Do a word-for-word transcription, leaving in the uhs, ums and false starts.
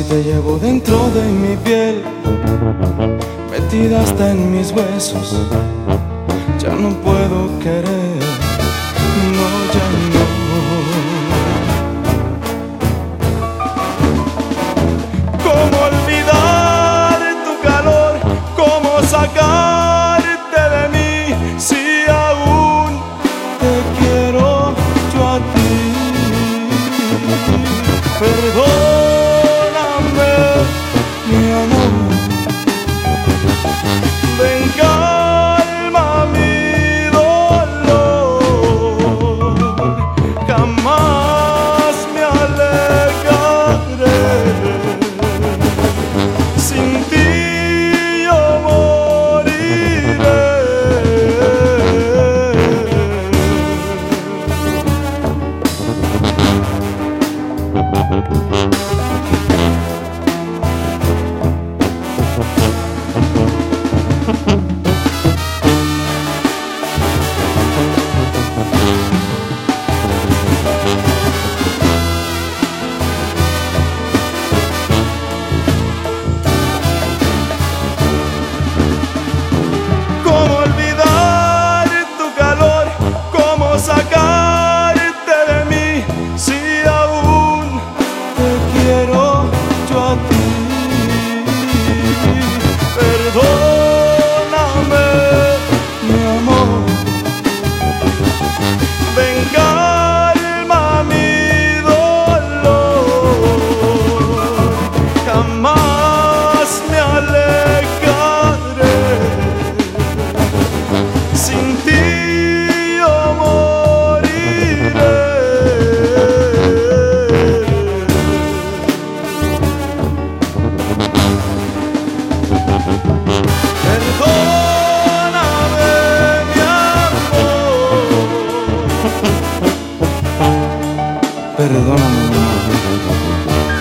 te llevo dentro de mi piel, metida hasta en mis huesos. Ya no puedo querer, no, ya no. ¿Cómo olvidar tu calor? ¿Cómo sacarte de mí si aún te quiero yo a ti? Perdóname, mi amor. Ven, calma mi dolor. Jamás me alejaré. Sin ti yo moriré. ¿Cómo olvidar tu calor? ¿Cómo sacarte de mí si aún te quiero yo a ti? Perdóname, mi amor. Ven, calma mi dolor. Jamás me alejaré. Sin ti yo moriré. Perdóname, mi amor. Perdóname, mi amor.